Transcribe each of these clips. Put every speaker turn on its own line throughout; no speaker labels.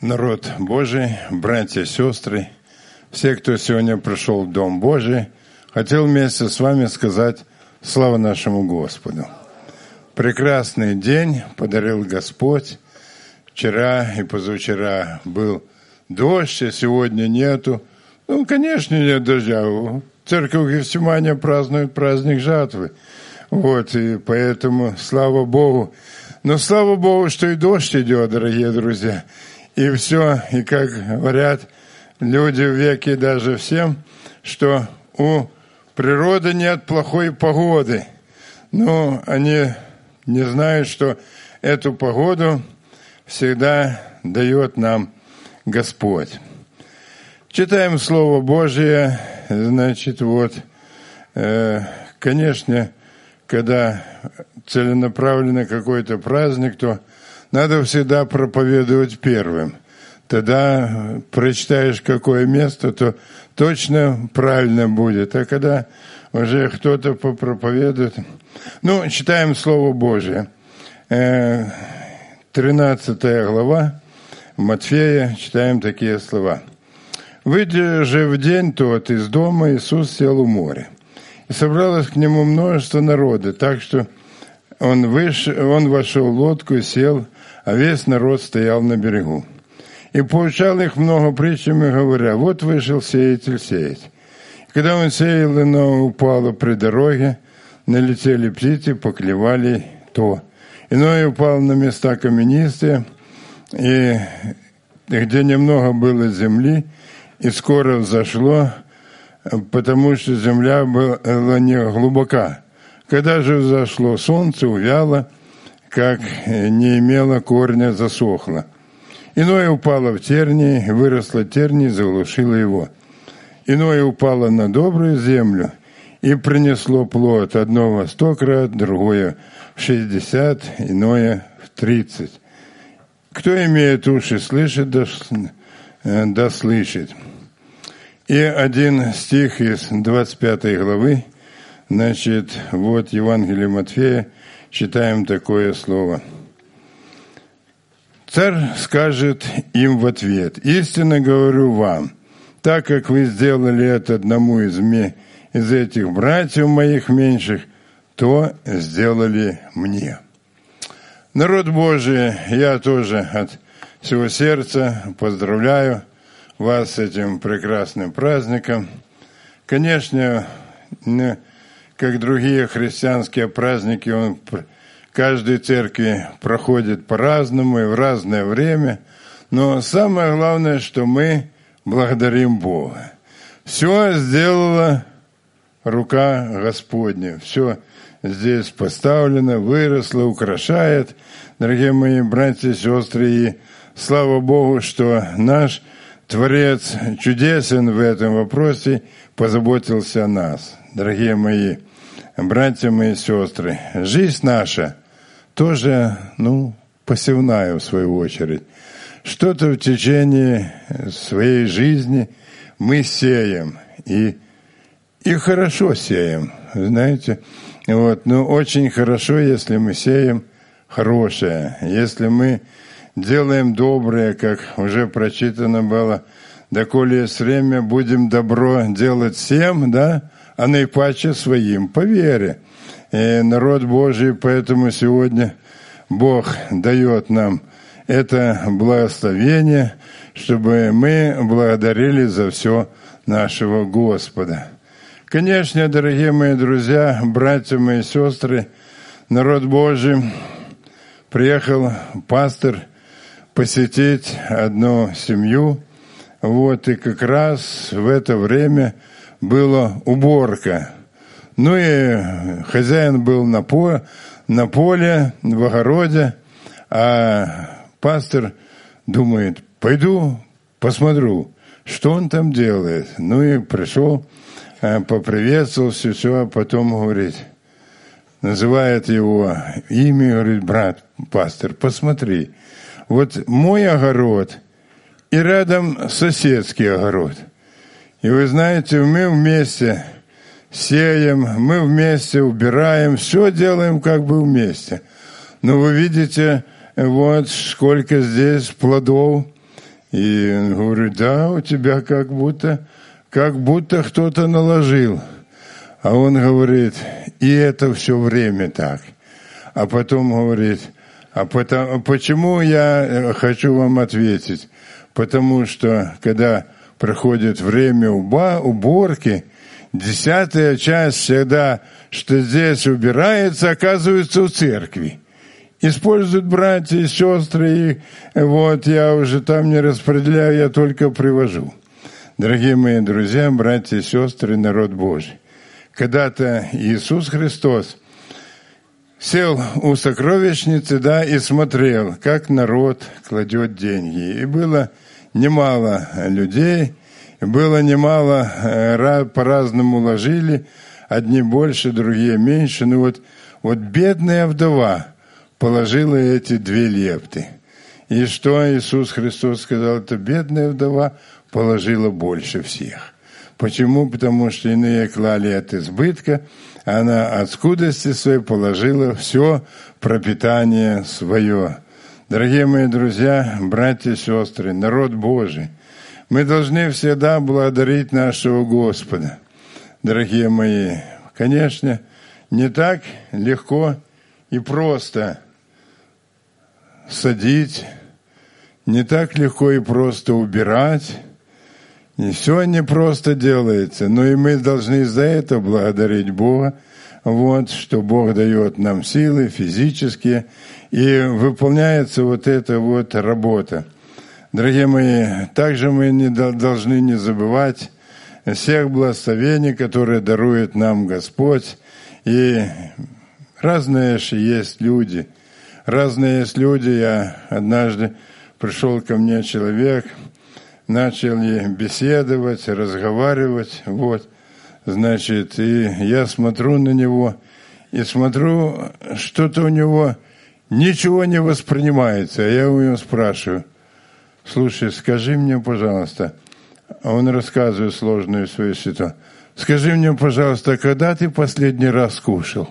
Народ Божий, братья, сестры, все, кто сегодня пришел в Дом Божий, хотел вместе с вами сказать слава нашему Господу. Прекрасный день подарил Господь. Вчера и позавчера был дождь, а сегодня нету. Ну, конечно, нет дождя. Церковь Гефсимания празднует праздник жатвы. Вот, и поэтому слава Богу. Но слава Богу, что и дождь идет, дорогие друзья. И все, и как говорят люди в веке даже всем, что у природы нет плохой погоды. Но они не знают, что эту погоду всегда дает нам Господь. Читаем Слово Божие, значит, вот, конечно, когда целенаправленно какой-то праздник, то надо всегда проповедовать первым. Тогда прочитаешь какое место, то точно правильно будет. А когда уже кто-то попроповедует... Ну, читаем Слово Божие. 13 глава Матфея, читаем такие слова. «Выйдя же в день тот из дома, Иисус сел у моря. И собралось к нему множество народа, так что он вошел в лодку и сел, а весь народ стоял на берегу. И поучал их много притчами, говоря, вот вышел сеятель сеять. И когда он сеял, иное упало при дороге, налетели птицы, поклевали то. Иное упало на места каменистые, и где немного было земли, и скоро взошло, потому что земля была не глубока. Когда же взошло солнце, увяло, как не имело корня, засохло. Иное упало в тернии, выросло тернии, заглушило его. Иное упало на добрую землю и принесло плод, одно во 100 крат, другое в 60, иное в 30. Кто имеет уши слышит, да слышит». И один стих из 25 главы, значит, вот Евангелие Матфея, читаем такое слово. «Царь скажет им в ответ, истинно говорю вам, так как вы сделали это одному из этих братьев моих меньших, то сделали мне». Народ Божий, я тоже от всего сердца поздравляю вас с этим прекрасным праздником. Конечно, как другие христианские праздники, он в каждой церкви проходит по-разному и в разное время. Но самое главное, что мы благодарим Бога. Все сделала рука Господня. Все здесь поставлено, выросло, украшает. Дорогие мои братья и сестры, и слава Богу, что наш Творец чудесен в этом вопросе, позаботился о нас. Дорогие мои братья, мои сестры, жизнь наша тоже, посевная в свою очередь. Что-то в течение своей жизни мы сеем, и хорошо сеем, знаете. Вот, но очень хорошо, если мы сеем хорошее, если мы делаем доброе, как уже прочитано было, доколе есть время, будем добро делать всем, да, а наипаче своим, по вере. И народ Божий, поэтому сегодня Бог дает нам это благословение, чтобы мы благодарили за все нашего Господа. Конечно, дорогие мои друзья, братья мои сестры, народ Божий, приехал пастор посетить одну семью, вот, и как раз в это время была уборка. Ну и хозяин был на поле, в огороде, а пастор думает, пойду посмотрю, что он там делает. Ну и пришел, поприветствовал, все, а потом говорит, называет его имя, говорит, брат, пастор, посмотри, вот мой огород и рядом соседский огород. И вы знаете, мы вместе сеем, мы вместе убираем, все делаем как бы вместе. Но вы видите, вот сколько здесь плодов, И он говорит, да, у тебя как будто кто-то наложил. А он говорит, и это все время так. А потом говорит, почему я хочу вам ответить? Потому что, когда проходит время уборки, 10-я часть всегда, что здесь убирается, оказывается в церкви. Используют братья и сестры, и вот я уже там не распределяю, я только привожу. Дорогие мои друзья, братья и сестры, народ Божий. Когда-то Иисус Христос сел у сокровищницы, да, и смотрел, как народ кладет деньги. И было немало людей, было немало, по-разному ложили, одни больше, другие меньше. Но вот бедная вдова положила эти 2 лепты. И что Иисус Христос сказал? Это бедная вдова положила больше всех. Почему? Потому что иные клали от избытка, а она от скудости своей положила все пропитание свое. Дорогие мои друзья, братья и сестры, народ Божий, мы должны всегда благодарить нашего Господа. Дорогие мои, конечно, не так легко и просто садить, не так легко и просто убирать. И все не просто делается, но и мы должны за это благодарить Бога, что Бог дает нам силы физические, и выполняется эта работа. Дорогие мои, также мы должны не забывать всех благословений, которые дарует нам Господь. И разные есть люди. Я однажды пришел ко мне человек, начали беседовать, разговаривать, и я смотрю на него, и смотрю, что-то у него ничего не воспринимается, а я у него спрашиваю, слушай, скажи мне, пожалуйста, а он рассказывает сложную свою ситуацию, скажи мне, пожалуйста, когда ты последний раз кушал?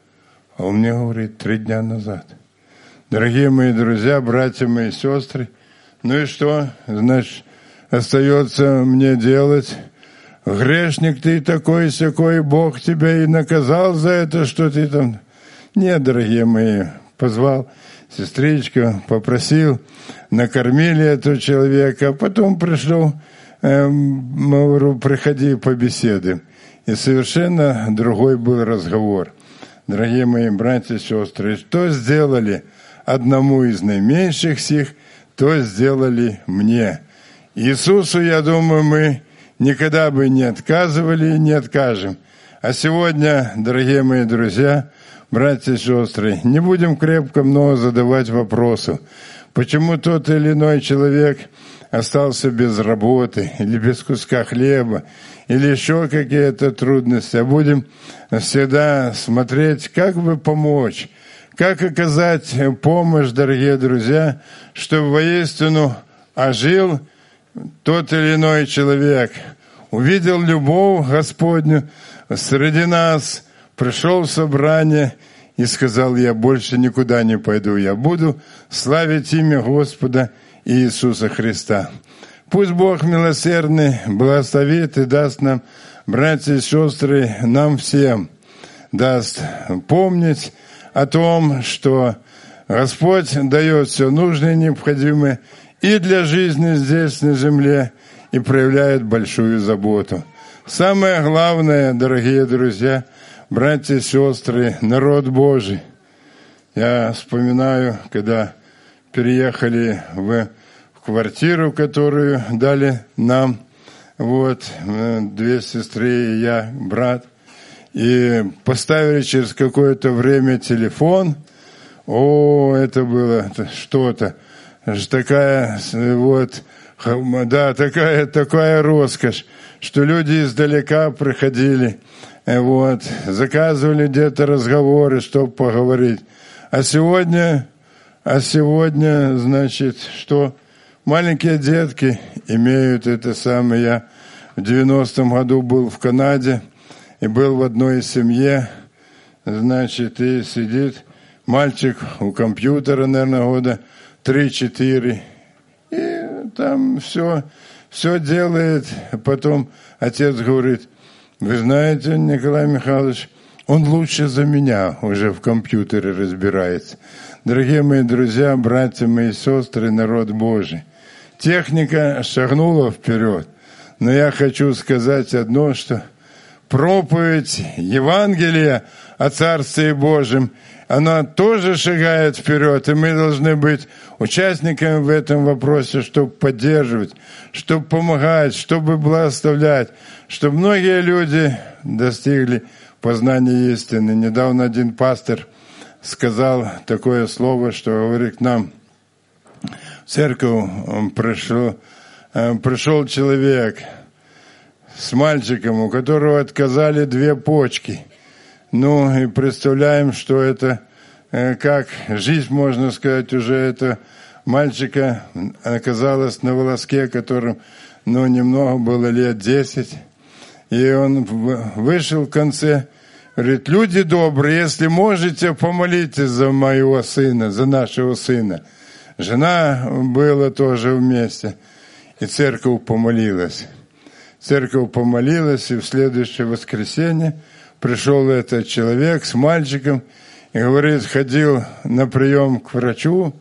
А он мне говорит, 3 дня назад. Дорогие мои друзья, братья мои, сестры, ну и что, значит, остается мне делать? Грешник ты такой-сякой, Бог тебя и наказал за это, что ты там... Нет, дорогие мои, позвал сестричку, попросил, накормили этого человека, а потом пришел, говорю, приходи побеседуем. И совершенно другой был разговор. Дорогие мои братья и сестры, что сделали одному из наименьших сих, то сделали мне. Иисусу, я думаю, мы никогда бы не отказывали и не откажем. А сегодня, дорогие мои друзья, братья и сестры, не будем крепко много задавать вопросов, почему тот или иной человек остался без работы, или без куска хлеба, или еще какие-то трудности, а будем всегда смотреть, как бы помочь, как оказать помощь, дорогие друзья, чтобы воистину ожил тот или иной человек, увидел любовь Господню среди нас, пришел в собрание и сказал, я больше никуда не пойду, я буду славить имя Господа Иисуса Христа. Пусть Бог милосердный благословит и даст нам, братья и сестры, нам всем даст помнить о том, что Господь дает все нужное и необходимое и для жизни здесь, на земле, и проявляет большую заботу. Самое главное, дорогие друзья, братья и сестры, народ Божий. Я вспоминаю, когда переехали в квартиру, которую дали нам, 2 сестры и я, брат, и поставили через какое-то время телефон. Это было что-то. Такая такая роскошь, что люди издалека приходили, заказывали где-то разговоры, чтобы поговорить. А сегодня, значит, что маленькие детки имеют это самое. Я в 90-м году был в Канаде и был в одной семье, значит, и сидит мальчик у компьютера, наверное, года 3-4. И там все делает. Потом отец говорит: вы знаете, Николай Михайлович, он лучше за меня уже в компьютере разбирается. Дорогие мои друзья, братья мои сестры, народ Божий, техника шагнула вперед. Но я хочу сказать одно, что проповедь Евангелия о Царстве Божьем, она тоже шагает вперед, и мы должны быть участниками в этом вопросе, чтобы поддерживать, чтобы помогать, чтобы благословлять, чтобы многие люди достигли познания истины. Недавно один пастор сказал такое слово, что говорит, к нам в церковь пришел человек с мальчиком, у которого отказали 2 почки. Ну, и представляем, что это, как жизнь, можно сказать, уже это мальчика оказалась на волоске, которым, немного было лет 10. И он вышел в конце, говорит: люди добрые, если можете, помолитесь за моего сына, за нашего сына. Жена была тоже вместе, и церковь помолилась. Церковь помолилась, и в следующее воскресенье пришел этот человек с мальчиком и говорит, ходил на прием к врачу,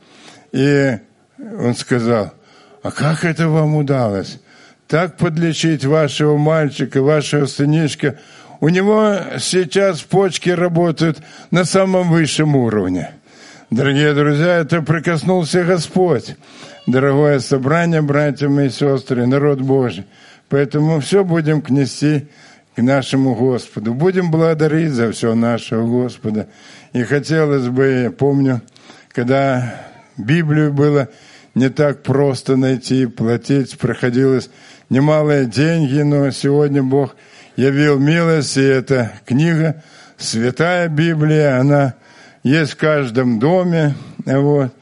и он сказал: а как это вам удалось? Так подлечить вашего мальчика, вашего сынишка. У него сейчас почки работают на самом высшем уровне. Дорогие друзья, это прикоснулся Господь. Дорогое собрание, братья мои сестры, народ Божий. Поэтому все будем нести к нашему Господу. Будем благодарить за все нашего Господа. И хотелось бы, помню, когда Библию было не так просто найти, платить, приходилось немалые деньги, но сегодня Бог явил милость, и эта книга, Святая Библия, она есть в каждом доме, вот.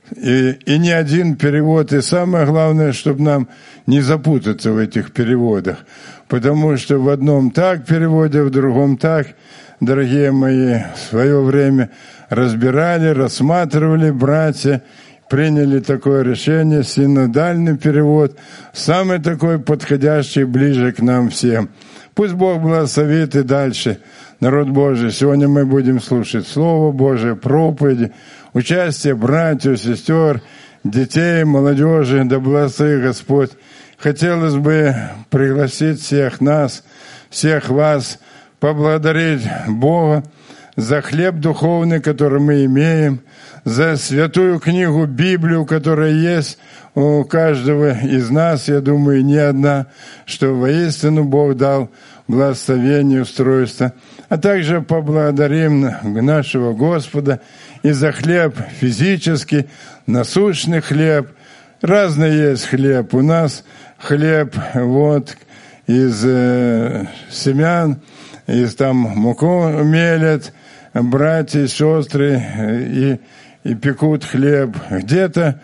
И не один перевод, и самое главное, чтобы нам не запутаться в этих переводах, потому что в одном так переводе, в другом так. Дорогие мои, в свое время разбирали, рассматривали братья, приняли такое решение, синодальный перевод, самый такой подходящий, ближе к нам всем. Пусть Бог благословит и дальше. Народ Божий, сегодня мы будем слушать Слово Божие, проповеди, участие братьев, сестер, детей, молодежи, да благослови Господь. Хотелось бы пригласить всех нас, всех вас, поблагодарить Бога за хлеб духовный, который мы имеем, за святую книгу Библию, которая есть у каждого из нас, я думаю, не одна, что воистину Бог дал благословение, устройство. А также поблагодарим нашего Господа и за хлеб физический, насущный хлеб. Разный есть хлеб. У нас хлеб вот из семян, из там муку мелят, братья и сестры, и пекут хлеб. Где-то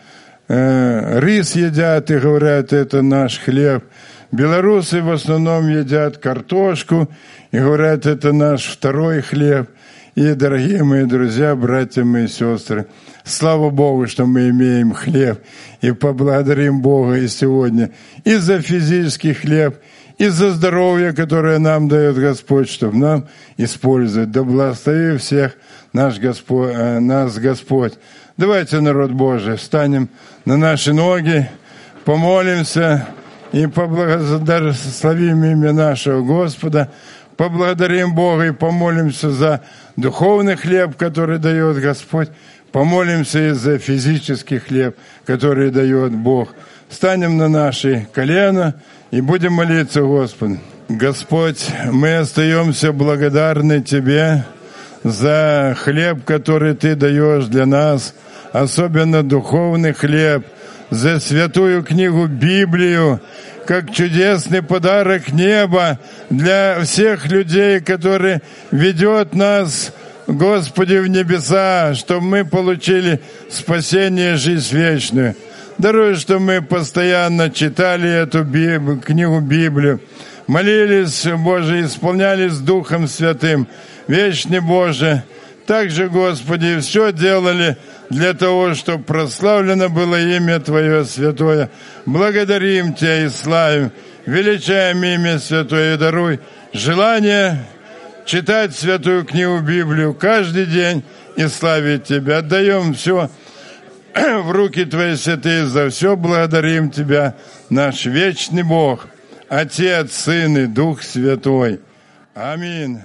рис едят и говорят, это наш хлеб. Белорусы в основном едят картошку и говорят, это наш второй хлеб. И, дорогие мои друзья, братья мои сестры, слава Богу, что мы имеем хлеб. И поблагодарим Бога и сегодня и за физический хлеб, и за здоровье, которое нам дает Господь, чтобы нам использовать. Да благослови всех нас Господь. Давайте, народ Божий, встанем на наши ноги, помолимся и поблагословим имя нашего Господа, поблагодарим Бога и помолимся за духовный хлеб, который дает Господь, помолимся и за физический хлеб, который дает Бог. Встанем на наши колена и будем молиться Господу. Господь, мы остаемся благодарны Тебе за хлеб, который Ты даешь для нас, особенно духовный хлеб, за святую книгу Библию, как чудесный подарок неба для всех людей, который ведет нас, Господи, в небеса, чтобы мы получили спасение, жизнь вечную. Даруй, что мы постоянно читали эту книгу Библию, молились, Боже, исполнялись Духом Святым, вечный Боже. Также, Господи, все делали для того, чтобы прославлено было имя Твое святое. Благодарим Тебя и славим, величаем имя святое, и даруй желание читать святую книгу Библию каждый день и славить Тебя. Отдаем все в руки Твои святые, за все благодарим Тебя, наш вечный Бог, Отец, Сын и Дух Святой. Аминь.